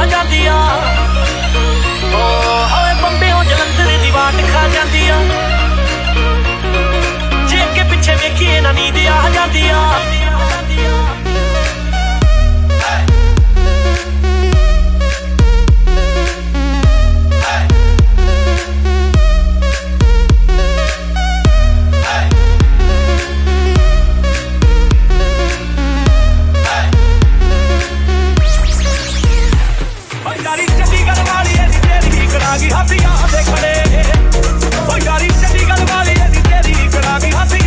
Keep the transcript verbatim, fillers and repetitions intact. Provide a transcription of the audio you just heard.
ਆ ਜਾਂਦੀ ਆ ਓ ਹੋਏ ਬੰਬਿਓਂ ਜਲੰਧਰ ਦੀ ਵਾਟ ਖਾ ਜਾਂਦੀ ਆ ਜੇ ਅੱਗੇ ਪਿੱਛੇ ਵੇਖੀਏ ਨਾ ਨੀਂਦ ਆ ਜਾਂਦੀ ਆ ਯਾਰੀ ਚੰਡੀਗੜ੍ਹ ਵਾਲੀ ਏ ਨੀ ਤੇਰੀ ਕਰਾਂਗੀ ਹੱਥੀਆਂ ਦੇ ਖੜੇ ਓ ਯਾਰੀ ਚੰਡੀਗੜ੍ਹ ਵਾਲੀ ਏ ਨੀ ਤੇਰੀ ਕਰਾਂਗੀ ਹੱਥੀਆਂ